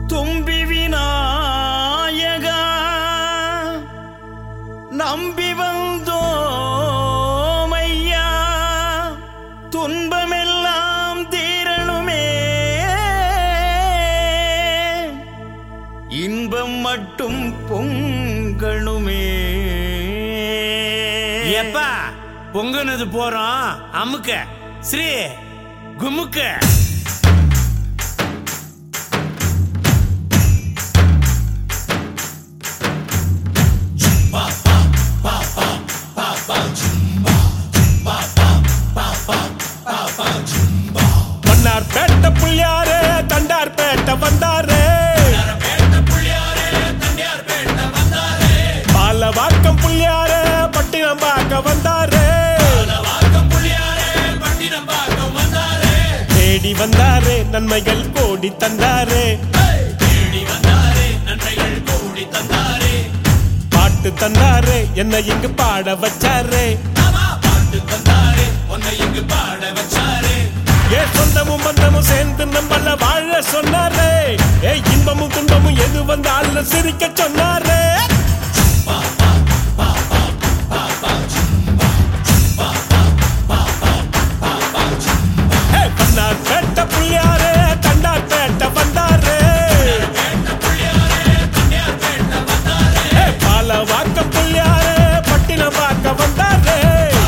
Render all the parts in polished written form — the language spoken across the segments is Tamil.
தும்பி விநாயகா நம்பி வந்தோமையா துன்பமெல்லாம் தீரணுமே இன்பம் மட்டும் பொங்கணுமே. எப்பா பொங்குனது போறோம் அமுக்க ஸ்ரீ குமுக்க. மன்னார் பேட்ட புள்ளியாரே தண்டார் பேட்ட வந்தாரே, பாலவாக்கம் புள்ளியாரே பட்டினம் பார்க்க வந்தாரே, தேடி வந்தாரே நன்மைகள் கோடி தந்தாரே, பாட்டு தந்தாரே என்னை இங்கு பாட வச்சாரே, ஏ சொந்தமும் பந்தமும் சேர்ந்து நம்மள வாழ சொன்னாரே, ஏ இன்பமும் துன்பமும் எது வந்தாலும் சிரிக்க சொன்னாரே. மன்னார் பேட்ட புள்ளியாரே தண்டார் பேட்ட வந்தாரே, பாலவாக்கம் புள்ளியாரே பட்டினம் பார்க்க வந்தாரே.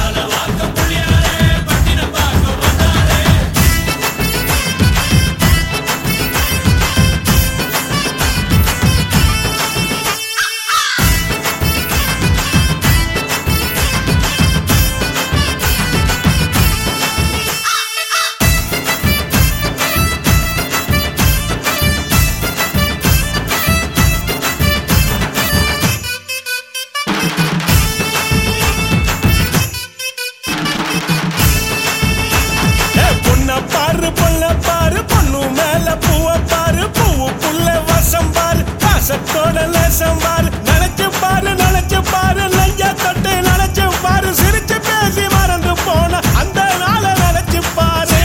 பாரு பொல்ல பாரு பொண்ணு மேல பூவ பாரு, பூவு புள்ள வசம் பாரு, வாசத்தோட லேசம் பாரு, நினைச்சு பாரு நெஞ்ச தொட்டு நினைச்சு பாரு, சிரிச்சு பேசி மறந்து போன அந்த நாள நினைச்சு பாரு.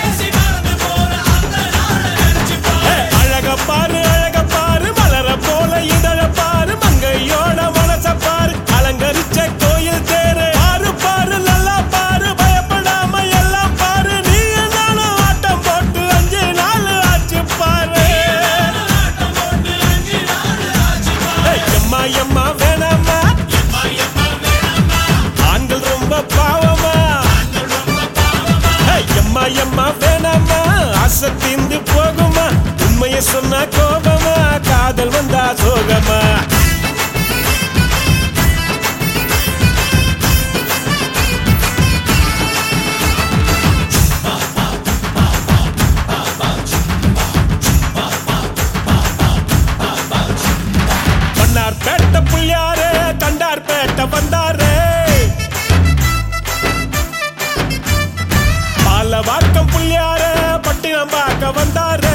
அழக பாரு மலர போல இதழ பாரு, மங்கையோட மனச பாரு, அலங்கரிச்ச கோயில் தேரு பாரு பாரு நல்லா பாரு, பயப்படாம எல்லாம் பாரு, நீ ஆட்டம் போட்டு 5 நாள் ஆச்சு பாரு. எம்மா எம்மா வேணாமா ஆண்கள் ரொம்ப பாவமா, எம்மா எம்மா வேணாமா ஆசை தீந்து போகுமா, உண்மையை சொன்னா கோபமா காதல் வந்தா சோகமா. மன்னார் பேட்ட புள்ளியாரே தண்டார் பேட்ட வந்தாரே, பாலவாக்கம் புள்ளியாரே பட்டினம் பார்க்க வந்தாரே.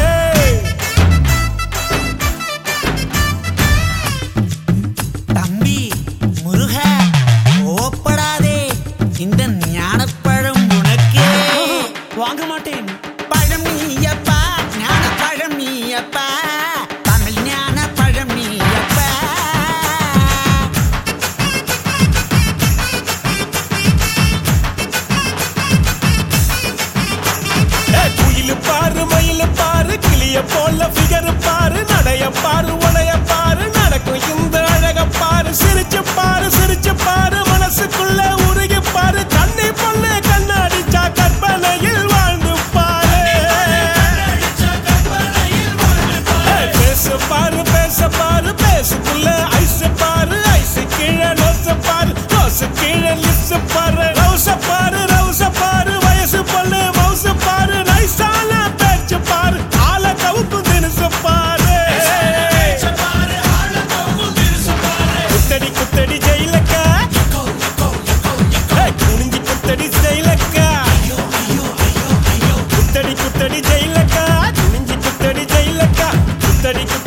தம்பி முருக ஓப்படாதே, இந்த ஞானப்பழம் உனக்கே. வாங்க மாட்டேன். பழம் நீயப்பா ஞானப்பழம் நீயப்பா, தமிழ் ஞானப்பழம் நீயப்பா. குயிலு பாரு மயிலு பாரு கிளிய போல ஃபிகர் பாரு, நடைய பாரு உடைய பாரு, நடக்கும் இந்த அழக பாரு, சிரிச்சு பாரு மனசுக்குள்ள உருகி பாரு, கண்ணி பொண்ணு கண்ணாடிச்சா கற்பனையில் வாழ்ந்து பாரு. பேச பாரு பேசுக்குள்ள ஐசு பாரு, ஐசு கீழே நோசு பாரு, நோசு கீழே லிப்ஸ் பாரு, ரவுச பாரு வயசு பொண்ணு மவுசு பாரு, நைசான பேச்சு பாரு, ஆள கவுப்பு தினுசு பாரு. குத்தடி ஜெயிலக்கா, குனிஞ்சி குத்தடி ஜெயிலக்கா, குத்தடி ஜெயிலக்கா, குனிஞ்சி குத்தடி ஜெயிலக்கா, குத்தடி